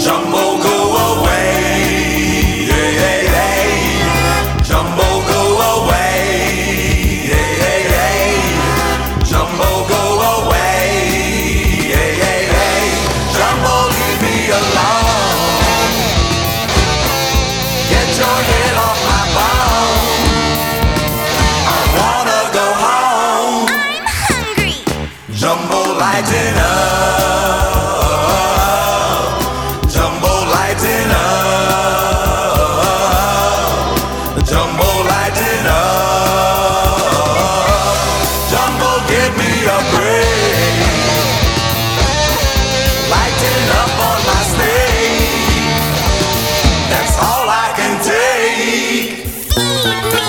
Jumbo, go away. Hey, hey, hey. Jumbo, go away. Hey, hey, hey. Jumbo, go away. Hey, hey, hey. Jumbo, leave me alone. Get your head off my bone. I wanna go home. I'm hungry. Jumbo, lighten up. Jumbo, lighten up. Jumbo, lighten up. Jumbo, give me a break. Lighten up on my stage. That's all I can take. Feed me.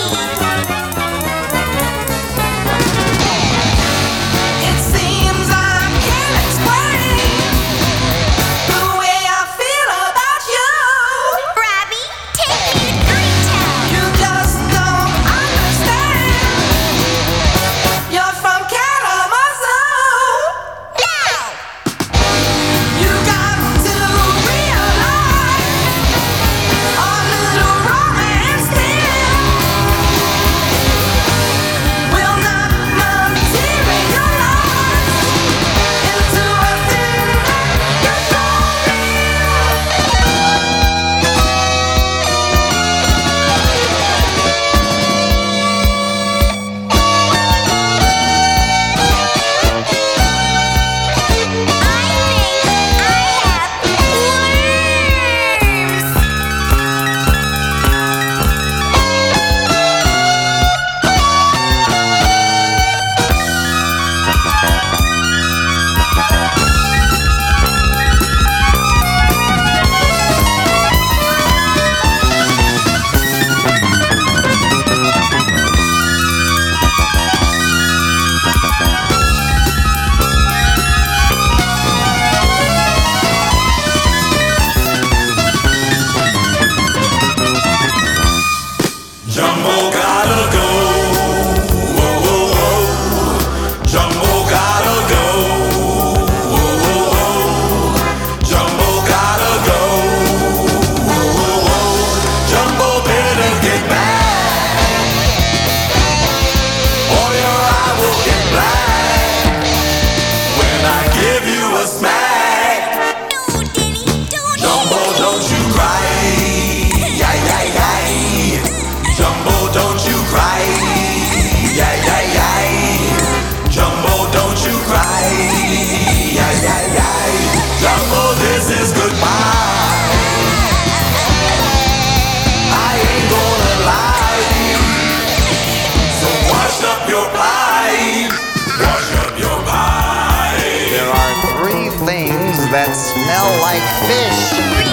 It seems I can't explain the way I feel about you. Robbie, take me to Greentown. You just don't understand. You're from Kalamazoo. No! You got to realize our little romance here will not materialize into a thing that you Jumbo gotta go. Whoa, whoa, whoa. Jumbo gotta go. Whoa, whoa, whoa. Jumbo gotta go. Whoa, whoa, whoa. Jumbo better get back, or your eye will get black when I give you a smack. No, Denny, don't. Jumbo, don't you cry. Yay, yay, yay. Jumbo, don't you cry. Yay, yay, yay. Jumbo, don't you cry. Yay, yay, yay. Jumbo, this is goodbye. I ain't gonna lie. So wash up your pipe. Wash up your pipe. There are three things that smell like fish.